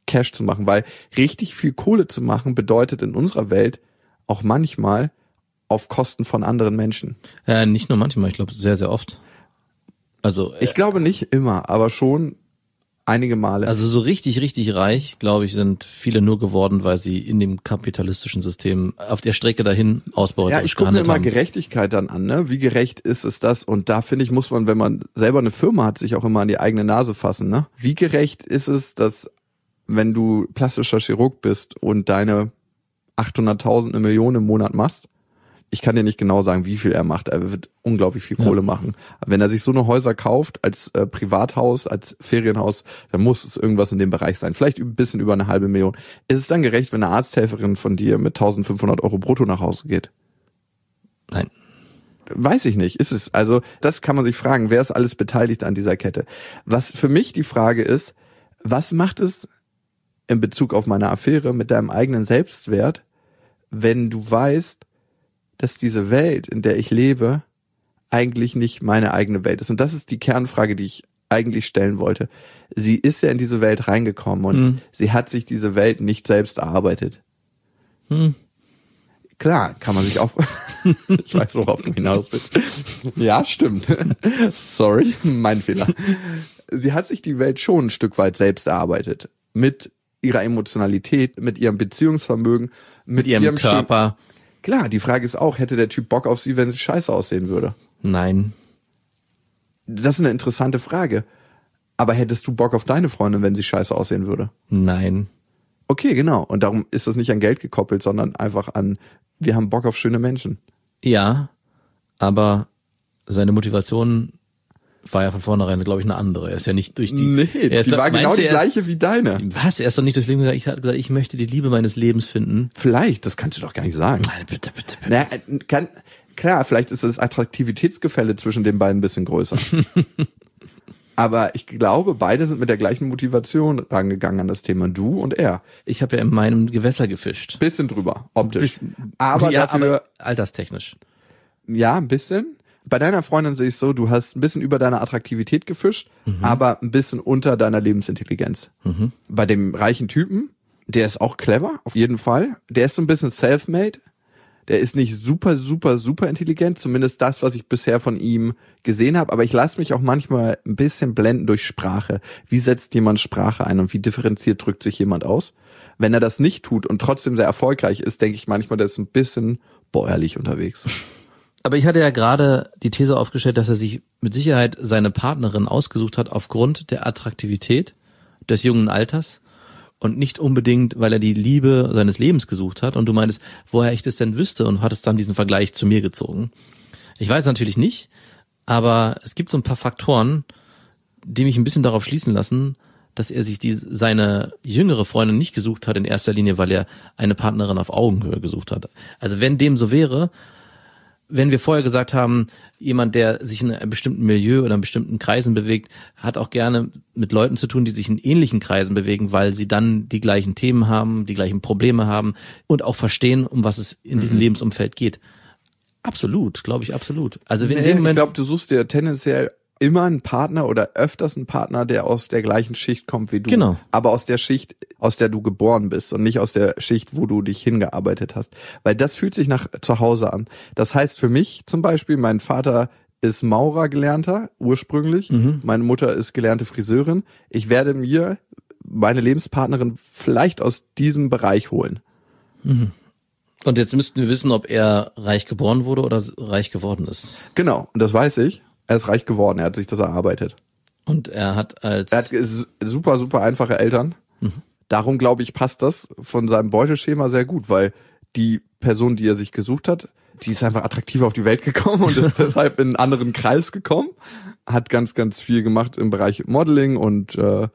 Cash zu machen, weil richtig viel Kohle zu machen bedeutet in unserer Welt auch manchmal auf Kosten von anderen Menschen. Ja, nicht nur manchmal, ich glaube sehr, sehr oft. Also ich glaube nicht immer, aber schon einige Male. Also so richtig, richtig reich, glaube ich, sind viele nur geworden, weil sie in dem kapitalistischen System auf der Strecke dahin ausbeuterisch ich gucke mir gehandelt immer haben. Gerechtigkeit dann an, ne? Wie gerecht ist es das? Und da finde ich, muss man, wenn man selber eine Firma hat, sich auch immer an die eigene Nase fassen, ne? Wie gerecht ist es, dass wenn du plastischer Chirurg bist und deine 800.000, 1 Million im Monat machst, ich kann dir nicht genau sagen, wie viel er macht. Er wird unglaublich viel Kohle machen. Wenn er sich so eine Häuser kauft als Privathaus, als Ferienhaus, dann muss es irgendwas in dem Bereich sein. Vielleicht ein bisschen über 500.000. Ist es dann gerecht, wenn eine Arzthelferin von dir mit 1.500 Euro brutto nach Hause geht? Nein. Weiß ich nicht. Ist es. Also das kann man sich fragen. Wer ist alles beteiligt an dieser Kette? Was für mich die Frage ist, was macht es in Bezug auf meine Affäre mit deinem eigenen Selbstwert, wenn du weißt, dass diese Welt, in der ich lebe, eigentlich nicht meine eigene Welt ist. Und das ist die Kernfrage, die ich eigentlich stellen wollte. Sie ist ja in diese Welt reingekommen und sie hat sich diese Welt nicht selbst erarbeitet. Klar, kann man sich auch... Ich weiß, worauf du hinaus bist. Ja, stimmt. Sorry, mein Fehler. Sie hat sich die Welt schon ein Stück weit selbst erarbeitet. Mit ihrer Emotionalität, mit ihrem Beziehungsvermögen, mit ihrem Körper. Klar, die Frage ist auch, hätte der Typ Bock auf sie, wenn sie scheiße aussehen würde? Nein. Das ist eine interessante Frage. Aber hättest du Bock auf deine Freundin, wenn sie scheiße aussehen würde? Nein. Okay, genau. Und darum ist das nicht an Geld gekoppelt, sondern einfach an, wir haben Bock auf schöne Menschen. Ja, aber seine Motivation war ja von vornherein, glaube ich, eine andere. Er ist ja nicht durch die... Nee, die war genau die gleiche wie deine. Was? Er ist doch nicht durchs Leben gegangen. Ich hatte gesagt, ich möchte die Liebe meines Lebens finden. Vielleicht, das kannst du doch gar nicht sagen. Nein, bitte. Naja, klar, vielleicht ist das Attraktivitätsgefälle zwischen den beiden ein bisschen größer. Aber ich glaube, beide sind mit der gleichen Motivation rangegangen an das Thema, du und er. Ich habe ja in meinem Gewässer gefischt. Bisschen drüber, optisch. Aber dafür... Aber alterstechnisch. Ja, ein bisschen. Bei deiner Freundin sehe ich so, du hast ein bisschen über deine Attraktivität gefischt, aber ein bisschen unter deiner Lebensintelligenz. Bei dem reichen Typen, der ist auch clever, auf jeden Fall. Der ist so ein bisschen self-made. Der ist nicht super, super, super intelligent, zumindest das, was ich bisher von ihm gesehen habe. Aber ich lasse mich auch manchmal ein bisschen blenden durch Sprache. Wie setzt jemand Sprache ein und wie differenziert drückt sich jemand aus? Wenn er das nicht tut und trotzdem sehr erfolgreich ist, denke ich manchmal, der ist ein bisschen bäuerlich unterwegs. Aber ich hatte ja gerade die These aufgestellt, dass er sich mit Sicherheit seine Partnerin ausgesucht hat aufgrund der Attraktivität des jungen Alters und nicht unbedingt, weil er die Liebe seines Lebens gesucht hat. Und du meinst, woher ich das denn wüsste, und hattest dann diesen Vergleich zu mir gezogen. Ich weiß natürlich nicht, aber es gibt so ein paar Faktoren, die mich ein bisschen darauf schließen lassen, dass er sich seine jüngere Freundin nicht gesucht hat in erster Linie, weil er eine Partnerin auf Augenhöhe gesucht hat. Also wenn dem so wäre, wenn wir vorher gesagt haben, jemand, der sich in einem bestimmten Milieu oder in bestimmten Kreisen bewegt, hat auch gerne mit Leuten zu tun, die sich in ähnlichen Kreisen bewegen, weil sie dann die gleichen Themen haben, die gleichen Probleme haben und auch verstehen, um was es in diesem Lebensumfeld geht. Absolut, glaube ich, absolut. Also wenn in dem Moment, ich glaube, du suchst dir tendenziell immer einen Partner oder öfters einen Partner, der aus der gleichen Schicht kommt wie du. Genau. Aber aus der Schicht, aus der du geboren bist und nicht aus der Schicht, wo du dich hingearbeitet hast. Weil das fühlt sich nach zu Hause an. Das heißt für mich zum Beispiel, mein Vater ist Maurer gelernter, ursprünglich. Meine Mutter ist gelernte Friseurin. Ich werde mir meine Lebenspartnerin vielleicht aus diesem Bereich holen. und jetzt müssten wir wissen, ob er reich geboren wurde oder reich geworden ist. Genau, und das weiß ich. Er ist reich geworden, er hat sich das erarbeitet. Und er hat super, super einfache Eltern. Darum, glaube ich, passt das von seinem Beuteschema sehr gut, weil die Person, die er sich gesucht hat, die ist einfach attraktiv auf die Welt gekommen und ist deshalb in einen anderen Kreis gekommen, hat ganz, ganz viel gemacht im Bereich Modeling und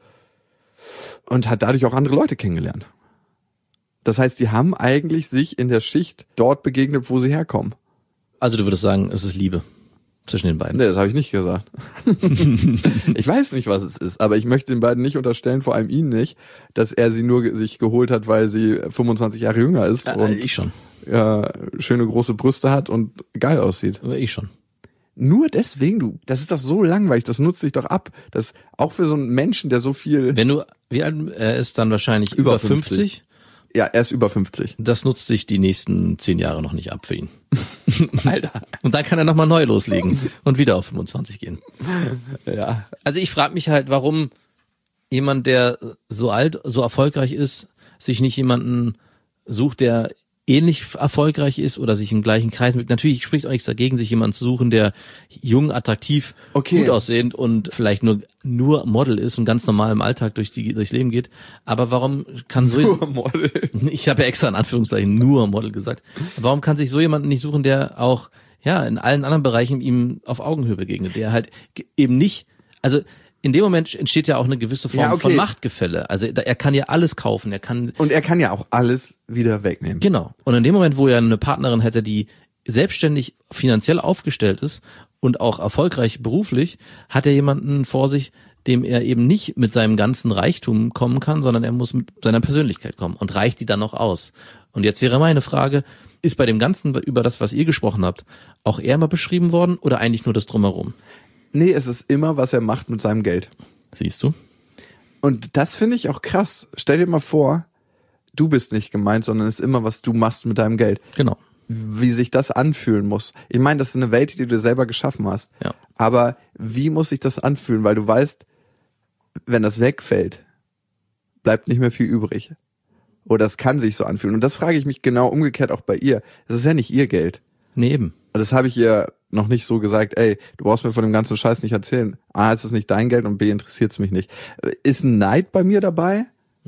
hat dadurch auch andere Leute kennengelernt. Das heißt, die haben eigentlich sich in der Schicht dort begegnet, wo sie herkommen. Also du würdest sagen, es ist Liebe zwischen den beiden. Nee, das habe ich nicht gesagt. Ich weiß nicht, was es ist, aber ich möchte den beiden nicht unterstellen, vor allem ihn nicht, dass er sie nur sich geholt hat, weil sie 25 Jahre jünger ist und ich schon. schöne große Brüste hat und geil aussieht. Aber ich schon. Nur deswegen, das ist doch so langweilig, das nutzt sich doch ab. Das auch für so einen Menschen, der so viel... Wie alt er ist dann wahrscheinlich über 50? Ja, er ist über 50. Das nutzt sich die nächsten 10 Jahre noch nicht ab für ihn. Alter. Und dann kann er nochmal neu loslegen und wieder auf 25 gehen. Ja. Also ich frage mich halt, warum jemand, der so alt, so erfolgreich ist, sich nicht jemanden sucht, der ähnlich erfolgreich ist oder sich im gleichen Kreis mit. Natürlich spricht auch nichts dagegen, sich jemanden zu suchen, der jung, attraktiv, gut aussehend und vielleicht nur Model ist und ganz normal im Alltag durchs Leben geht. Aber warum kann nur Model? Ich habe ja extra in Anführungszeichen nur Model gesagt. Warum kann sich so jemanden nicht suchen, der auch in allen anderen Bereichen ihm auf Augenhöhe begegnet, der halt eben nicht, also in dem Moment entsteht ja auch eine gewisse Form von Machtgefälle. Also er kann ja alles kaufen, und er kann ja auch alles wieder wegnehmen. Genau. Und in dem Moment, wo er eine Partnerin hätte, die selbstständig finanziell aufgestellt ist und auch erfolgreich beruflich, hat er jemanden vor sich, dem er eben nicht mit seinem ganzen Reichtum kommen kann, sondern er muss mit seiner Persönlichkeit kommen und reicht die dann noch aus. Und jetzt wäre meine Frage, ist bei dem Ganzen, über das, was ihr gesprochen habt, auch er mal beschrieben worden oder eigentlich nur das Drumherum? Nee, es ist immer, was er macht mit seinem Geld. Siehst du? Und das finde ich auch krass. Stell dir mal vor, du bist nicht gemeint, sondern es ist immer, was du machst mit deinem Geld. Genau. Wie sich das anfühlen muss. Ich meine, das ist eine Welt, die du dir selber geschaffen hast. Ja. Aber wie muss sich das anfühlen? Weil du weißt, wenn das wegfällt, bleibt nicht mehr viel übrig. Oder es kann sich so anfühlen. Und das frage ich mich genau umgekehrt auch bei ihr. Das ist ja nicht ihr Geld. Nee, eben. Und das habe ich ihr noch nicht so gesagt, ey, du brauchst mir von dem ganzen Scheiß nicht erzählen. A, ist es nicht dein Geld und B, interessiert es mich nicht. Ist ein Neid bei mir dabei?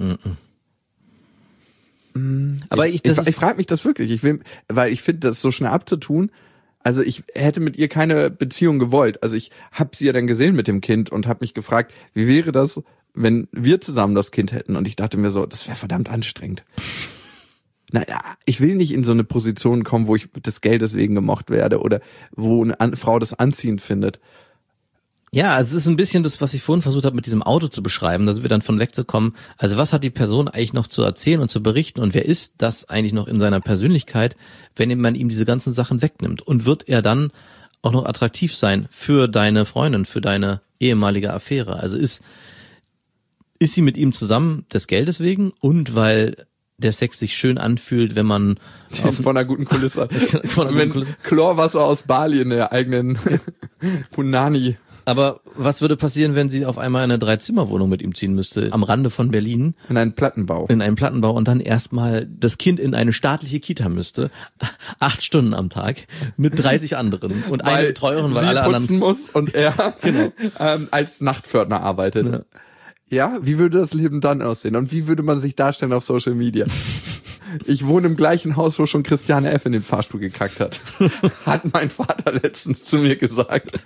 Aber ich frage mich das wirklich. Weil ich finde, das so schnell abzutun. Also ich hätte mit ihr keine Beziehung gewollt. Also ich habe sie ja dann gesehen mit dem Kind und habe mich gefragt, wie wäre das, wenn wir zusammen das Kind hätten? Und ich dachte mir so, das wäre verdammt anstrengend. Naja, ich will nicht in so eine Position kommen, wo ich des Geldes wegen gemocht werde oder wo eine Frau das anziehend findet. Ja, also es ist ein bisschen das, was ich vorhin versucht habe, mit diesem Auto zu beschreiben, da sind wir dann von wegzukommen. Also was hat die Person eigentlich noch zu erzählen und zu berichten und wer ist das eigentlich noch in seiner Persönlichkeit, wenn man ihm diese ganzen Sachen wegnimmt? Und wird er dann auch noch attraktiv sein für deine Freundin, für deine ehemalige Affäre? Also ist sie mit ihm zusammen des Geldes wegen und weil der Sex sich schön anfühlt, wenn man von einer guten Kulisse. Chlorwasser aus Bali in der eigenen Punani. Aber was würde passieren, wenn sie auf einmal in eine 3-Zimmer-Wohnung mit ihm ziehen müsste, am Rande von Berlin? In einen Plattenbau. Und dann erstmal das Kind in eine staatliche Kita müsste. 8 Stunden am Tag mit 30 anderen und eine Betreuerin, weil alle anderen putzen muss und er als Nachtpförtner arbeitet. Ja. Ja, wie würde das Leben dann aussehen? Und wie würde man sich darstellen auf Social Media? Ich wohne im gleichen Haus, wo schon Christiane F. in den Fahrstuhl gekackt hat. Hat mein Vater letztens zu mir gesagt.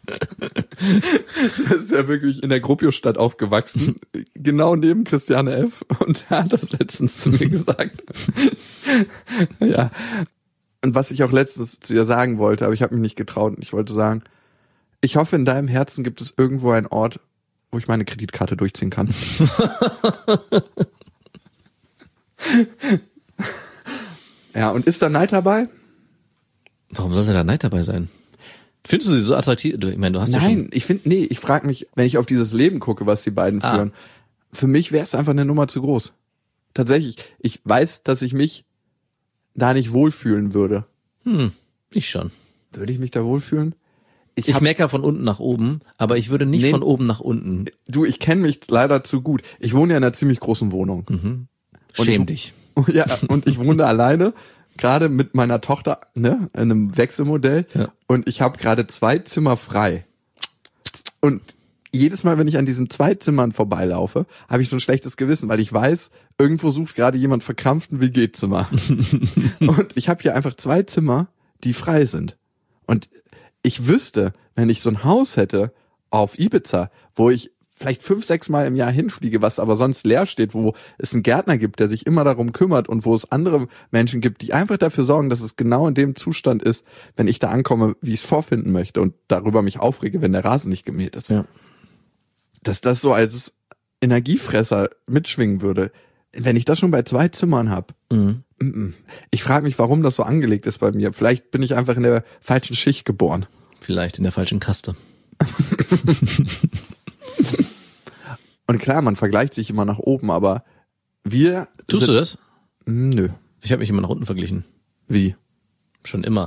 Er ist ja wirklich in der Gropiusstadt aufgewachsen. Genau neben Christiane F. Und er hat das letztens zu mir gesagt. Ja. Und was ich auch letztens zu ihr sagen wollte, aber ich habe mich nicht getraut. Ich wollte sagen, ich hoffe, in deinem Herzen gibt es irgendwo einen Ort, wo ich meine Kreditkarte durchziehen kann. Ja, und ist da Neid dabei? Warum sollte da Neid dabei sein? Findest du sie so attraktiv? Ich meine, du hast Nein, ich frage mich, wenn ich auf dieses Leben gucke, was die beiden führen, für mich wäre es einfach eine Nummer zu groß. Tatsächlich, ich weiß, dass ich mich da nicht wohlfühlen würde. Ich schon. Würde ich mich da wohlfühlen? Ich meckere von unten nach oben, aber ich würde nicht von oben nach unten. Du, ich kenne mich leider zu gut. Ich wohne ja in einer ziemlich großen Wohnung. Schäm dich. Ja, und ich wohne alleine, gerade mit meiner Tochter, ne, in einem Wechselmodell. Ja. Und ich habe gerade 2 Zimmer frei. Und jedes Mal, wenn ich an diesen 2 Zimmern vorbeilaufe, habe ich so ein schlechtes Gewissen, weil ich weiß, irgendwo sucht gerade jemand verkrampft ein WG-Zimmer. Und ich habe hier einfach 2 Zimmer, die frei sind. Und ich wüsste, wenn ich so ein Haus hätte auf Ibiza, wo ich vielleicht 5-6 Mal im Jahr hinfliege, was aber sonst leer steht, wo es einen Gärtner gibt, der sich immer darum kümmert und wo es andere Menschen gibt, die einfach dafür sorgen, dass es genau in dem Zustand ist, wenn ich da ankomme, wie ich es vorfinden möchte und darüber mich aufrege, wenn der Rasen nicht gemäht ist. Ja. Dass das so als Energiefresser mitschwingen würde, wenn ich das schon bei 2 Zimmern habe. Ich frage mich, warum das so angelegt ist bei mir. Vielleicht bin ich einfach in der falschen Schicht geboren. Vielleicht in der falschen Kaste. Und klar, man vergleicht sich immer nach oben, aber wir... Tust du das? Nö. Ich habe mich immer nach unten verglichen. Wie? Schon immer.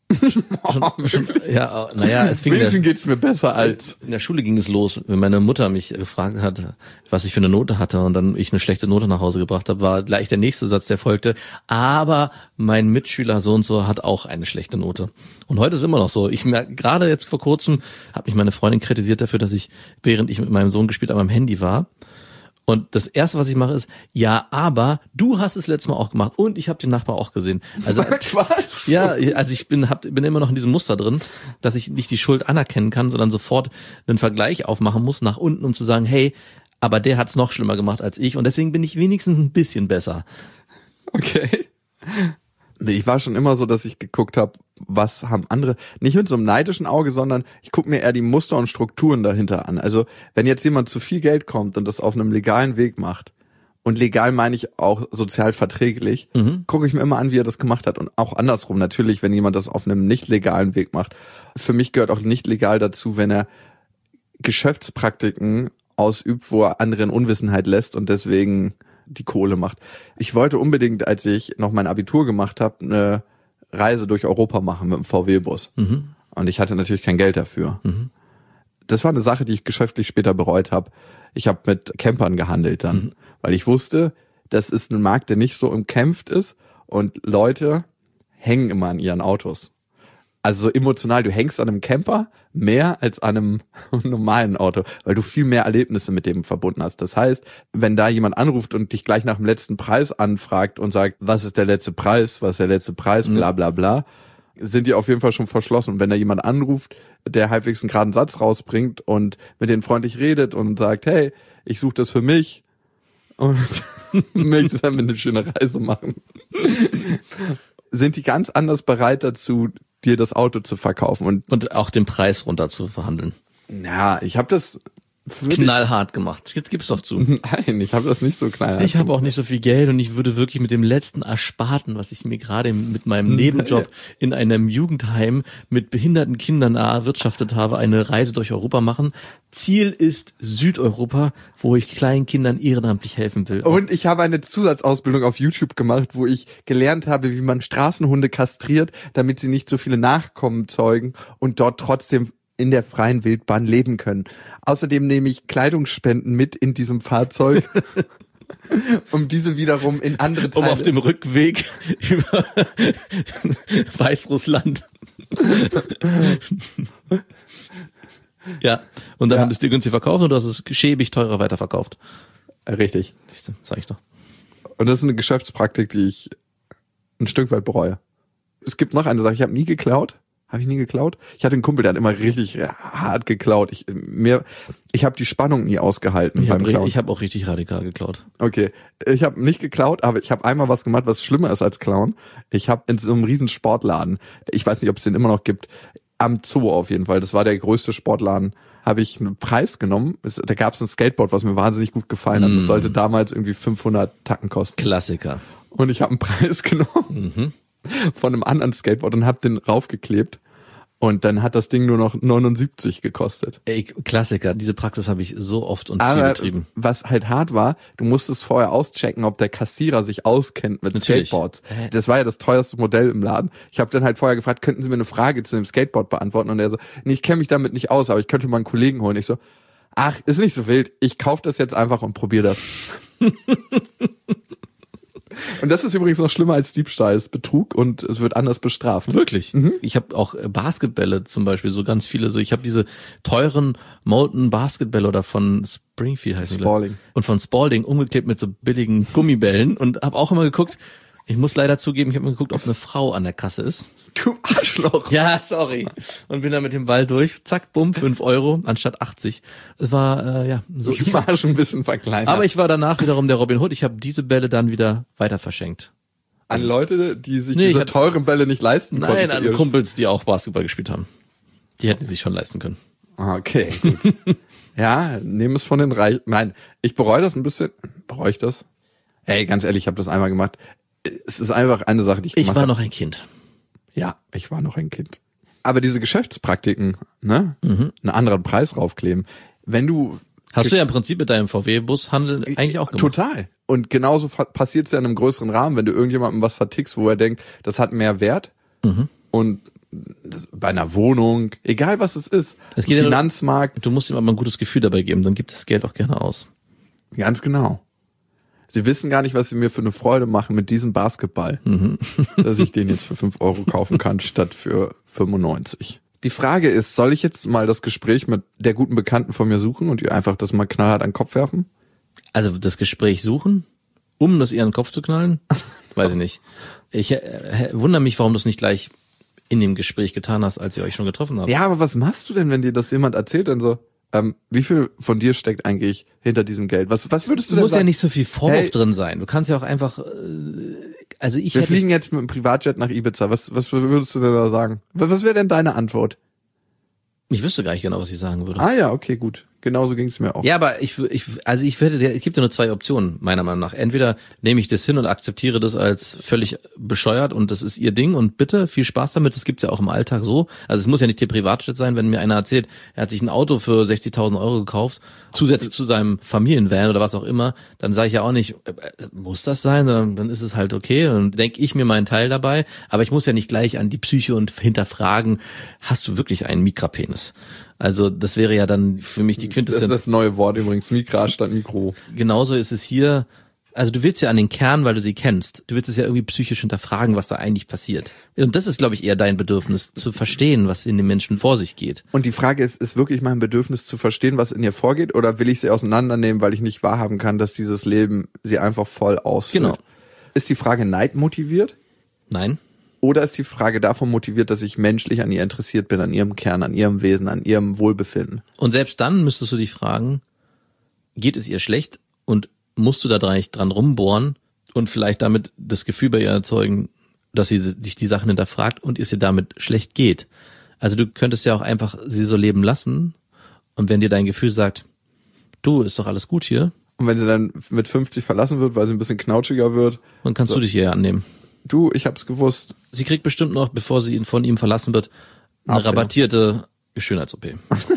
Ja, naja, es fing Wenigstens geht's mir besser als... in der Schule ging es los, wenn meine Mutter mich gefragt hat, was ich für eine Note hatte und dann ich eine schlechte Note nach Hause gebracht habe, war gleich der nächste Satz, der folgte, aber mein Mitschüler so und so hat auch eine schlechte Note. Und heute ist immer noch so. Ich merke, gerade jetzt vor kurzem hat mich meine Freundin kritisiert dafür, dass ich, während ich mit meinem Sohn gespielt an meinem Handy war, und das Erste, was ich mache, ist, ja, aber du hast es letztes Mal auch gemacht und ich habe den Nachbar auch gesehen. Also Was? ja, also ich bin immer noch in diesem Muster drin, dass ich nicht die Schuld anerkennen kann, sondern sofort einen Vergleich aufmachen muss nach unten, um zu sagen, hey, aber der hat's noch schlimmer gemacht als ich und deswegen bin ich wenigstens ein bisschen besser. Okay. Nee, ich war schon immer so, dass ich geguckt habe, was haben andere, nicht mit so einem neidischen Auge, sondern ich gucke mir eher die Muster und Strukturen dahinter an. Also wenn jetzt jemand zu viel Geld kommt und das auf einem legalen Weg macht, und legal meine ich auch sozial verträglich, gucke ich mir immer an, wie er das gemacht hat. Und auch andersrum natürlich, wenn jemand das auf einem nicht legalen Weg macht. Für mich gehört auch nicht legal dazu, wenn er Geschäftspraktiken ausübt, wo er andere in Unwissenheit lässt und deswegen die Kohle macht. Ich wollte unbedingt, als ich noch mein Abitur gemacht habe, eine Reise durch Europa machen mit dem VW-Bus. Und ich hatte natürlich kein Geld dafür. Das war eine Sache, die ich geschäftlich später bereut habe. Ich habe mit Campern gehandelt dann, weil ich wusste, das ist ein Markt, der nicht so umkämpft ist und Leute hängen immer an ihren Autos. Also so emotional, du hängst an einem Camper mehr als an einem normalen Auto, weil du viel mehr Erlebnisse mit dem verbunden hast. Das heißt, wenn da jemand anruft und dich gleich nach dem letzten Preis anfragt und sagt, was ist der letzte Preis, bla bla bla, sind die auf jeden Fall schon verschlossen. Und wenn da jemand anruft, der halbwegs einen geraden Satz rausbringt und mit denen freundlich redet und sagt, hey, ich suche das für mich und möchte damit eine schöne Reise machen, sind die ganz anders bereit dazu, dir das Auto zu verkaufen. Und auch den Preis runter zu verhandeln. Ja, ich habe das knallhart gemacht. Jetzt gib's doch zu. Nein, ich habe das nicht so knallhart Ich habe auch nicht so viel Geld und ich würde wirklich mit dem letzten Ersparten, was ich mir gerade mit meinem Nebenjob in einem Jugendheim mit behinderten Kindern erwirtschaftet habe, eine Reise durch Europa machen. Ziel ist Südeuropa, wo ich kleinen Kindern ehrenamtlich helfen will. Und ich habe eine Zusatzausbildung auf YouTube gemacht, wo ich gelernt habe, wie man Straßenhunde kastriert, damit sie nicht so viele Nachkommen zeugen und dort trotzdem in der freien Wildbahn leben können. Außerdem nehme ich Kleidungsspenden mit in diesem Fahrzeug, um diese wiederum in andere Teile... Um auf dem Rückweg über Weißrussland. Ja, und dann haben es dir günstig verkauft und du hast es schäbig teurer weiterverkauft. Richtig. Siehst du, sag ich doch. Und das ist eine Geschäftspraktik, die ich ein Stück weit bereue. Es gibt noch eine Sache, ich habe nie geklaut. Habe ich nie geklaut? Ich hatte einen Kumpel, der hat immer richtig hart geklaut. Ich habe die Spannung nie ausgehalten beim Klauen. Ich habe auch richtig radikal geklaut. Okay, ich habe nicht geklaut, aber ich habe einmal was gemacht, was schlimmer ist als klauen. Ich habe in so einem riesen Sportladen, ich weiß nicht, ob es den immer noch gibt, am Zoo auf jeden Fall, das war der größte Sportladen, habe ich einen Preis genommen. Da gab es ein Skateboard, was mir wahnsinnig gut gefallen hat. Das sollte damals irgendwie 500 Tacken kosten. Klassiker. Und ich habe einen Preis genommen von einem anderen Skateboard und habe den raufgeklebt. Und dann hat das Ding nur noch 79 gekostet. Ey, Klassiker. Diese Praxis habe ich so oft und viel betrieben. Was halt hart war, du musstest vorher auschecken, ob der Kassierer sich auskennt mit Natürlich. Skateboards. Das war ja das teuerste Modell im Laden. Ich habe dann halt vorher gefragt, könnten Sie mir eine Frage zu dem Skateboard beantworten? Und er so, nee, ich kenne mich damit nicht aus, aber ich könnte mal einen Kollegen holen. Ich so, ach, ist nicht so wild. Ich kaufe das jetzt einfach und probiere das. Und das ist übrigens noch schlimmer als Diebstahl, ist Betrug und es wird anders bestraft. Wirklich? Ich habe auch Basketbälle zum Beispiel, so ganz viele. So, ich habe diese teuren Molten Basketbälle oder von Springfield heißen die. Spalding. Und von Spalding umgeklebt mit so billigen Gummibällen und habe auch immer geguckt. Ich muss leider zugeben, ich habe mal geguckt, ob eine Frau an der Kasse ist. Du Arschloch. Ja, sorry. Und bin da mit dem Ball durch. Zack, bumm, 5 Euro anstatt 80. Es war, so. Ich war schon ein bisschen verkleinert. Aber ich war danach wiederum der Robin Hood. Ich habe diese Bälle dann wieder weiter verschenkt. An Leute, die sich diese teuren Bälle nicht leisten konnten. Nein, an Kumpels, die auch Basketball gespielt haben. Die hätten sich schon leisten können. Okay, gut. Ja, nehmen es von den Reichen. Nein, ich bereue das ein bisschen. Bereue ich das? Ey, ganz ehrlich, ich habe das einmal gemacht. Es ist einfach eine Sache, die ich gemacht habe. Ich war noch ein Kind. Ja, ich war noch ein Kind. Aber diese Geschäftspraktiken, ne? Einen anderen Preis raufkleben. Wenn du... Hast du ja im Prinzip mit deinem VW-Bushandel eigentlich auch gemacht. Total. Und genauso passiert es ja in einem größeren Rahmen, wenn du irgendjemandem was vertickst, wo er denkt, das hat mehr Wert. Und bei einer Wohnung, egal was es ist, Finanzmarkt. Du musst ihm aber ein gutes Gefühl dabei geben, dann gibt das Geld auch gerne aus. Ganz genau. Sie wissen gar nicht, was sie mir für eine Freude machen mit diesem Basketball, dass ich den jetzt für 5 Euro kaufen kann, statt für 95. Die Frage ist, soll ich jetzt mal das Gespräch mit der guten Bekannten von mir suchen und ihr einfach das mal knallhart an den Kopf werfen? Also das Gespräch suchen, um das ihr an den Kopf zu knallen? Weiß ich nicht. Ich wundere mich, warum du es nicht gleich in dem Gespräch getan hast, als ihr euch schon getroffen habt. Ja, aber was machst du denn, wenn dir das jemand erzählt, denn so, wie viel von dir steckt eigentlich hinter diesem Geld? Was würdest du denn sagen? Muss ja nicht so viel Vorwurf drin sein. Du kannst ja auch einfach, wir fliegen jetzt mit dem Privatjet nach Ibiza. Was würdest du denn da sagen? Was wäre denn deine Antwort? Ich wüsste gar nicht genau, was ich sagen würde. Ah ja, okay, gut. Genauso ging es mir auch. Ja, aber es gibt ja nur 2 Optionen, meiner Meinung nach. Entweder nehme ich das hin und akzeptiere das als völlig bescheuert und das ist ihr Ding und bitte, viel Spaß damit. Das gibt's ja auch im Alltag so. Also es muss ja nicht der Privatjet sein, wenn mir einer erzählt, er hat sich ein Auto für 60.000 Euro gekauft, zusätzlich zu seinem Familienvan oder was auch immer, dann sage ich ja auch nicht, muss das sein, sondern dann ist es halt okay. Dann denke ich mir meinen Teil dabei. Aber ich muss ja nicht gleich an die Psyche und hinterfragen, hast du wirklich einen Mikrapenis? Also das wäre ja dann für mich die Quintessenz. Das ist das neue Wort übrigens, Mikra statt Mikro. Genauso ist es hier, also du willst ja an den Kern, weil du sie kennst. Du willst es ja irgendwie psychisch hinterfragen, was da eigentlich passiert. Und das ist, glaube ich, eher dein Bedürfnis, zu verstehen, was in den Menschen vor sich geht. Und die Frage ist wirklich mein Bedürfnis zu verstehen, was in ihr vorgeht, oder will ich sie auseinandernehmen, weil ich nicht wahrhaben kann, dass dieses Leben sie einfach voll ausfüllt? Genau. Ist die Frage Neid motiviert? Nein. Oder ist die Frage davon motiviert, dass ich menschlich an ihr interessiert bin, an ihrem Kern, an ihrem Wesen, an ihrem Wohlbefinden? Und selbst dann müsstest du dich fragen, geht es ihr schlecht und musst du da dran rumbohren und vielleicht damit das Gefühl bei ihr erzeugen, dass sie sich die Sachen hinterfragt und es ihr damit schlecht geht. Also du könntest ja auch einfach sie so leben lassen und wenn dir dein Gefühl sagt, du, ist doch alles gut hier. Und wenn sie dann mit 50 verlassen wird, weil sie ein bisschen knautschiger wird. Dann kannst du dich ihr annehmen. Du, ich hab's gewusst. Sie kriegt bestimmt noch, bevor sie von ihm verlassen wird, eine rabattierte Schönheits-OP.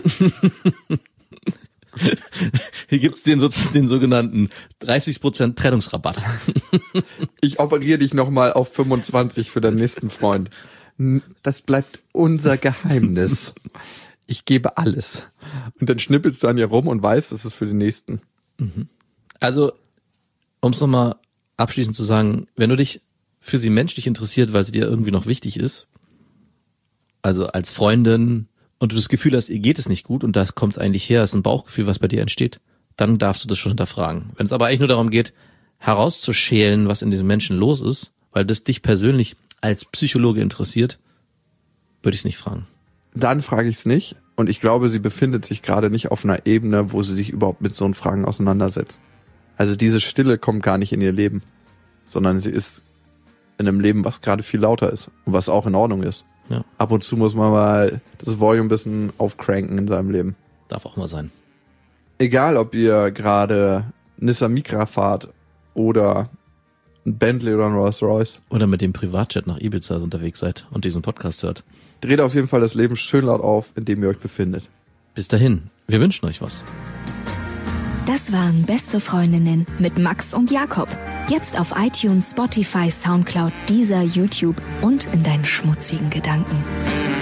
Hier gibt's den sogenannten 30% Trennungsrabatt. Ich operiere dich nochmal auf 25 für deinen nächsten Freund. Das bleibt unser Geheimnis. Ich gebe alles. Und dann schnippelst du an ihr rum und weißt, das ist für den nächsten. Also, um es nochmal abschließend zu sagen, wenn du dich für sie menschlich interessiert, weil sie dir irgendwie noch wichtig ist, also als Freundin, und du das Gefühl hast, ihr geht es nicht gut und da kommt es eigentlich her, ist ein Bauchgefühl, was bei dir entsteht, dann darfst du das schon hinterfragen. Wenn es aber eigentlich nur darum geht, herauszuschälen, was in diesem Menschen los ist, weil das dich persönlich als Psychologe interessiert, würde ich es nicht fragen. Dann frage ich es nicht und ich glaube, sie befindet sich gerade nicht auf einer Ebene, wo sie sich überhaupt mit so einen Fragen auseinandersetzt. Also diese Stille kommt gar nicht in ihr Leben, sondern sie ist in einem Leben, was gerade viel lauter ist und was auch in Ordnung ist. Ja. Ab und zu muss man mal das Volume ein bisschen aufcranken in seinem Leben. Darf auch mal sein. Egal, ob ihr gerade Nissan Micra fahrt oder ein Bentley oder ein Rolls Royce. Oder mit dem Privatjet nach Ibiza unterwegs seid und diesen Podcast hört. Dreht auf jeden Fall das Leben schön laut auf, in dem ihr euch befindet. Bis dahin, wir wünschen euch was. Das waren Beste Freundinnen mit Max und Jakob. Jetzt auf iTunes, Spotify, Soundcloud, Deezer, YouTube und in deinen schmutzigen Gedanken.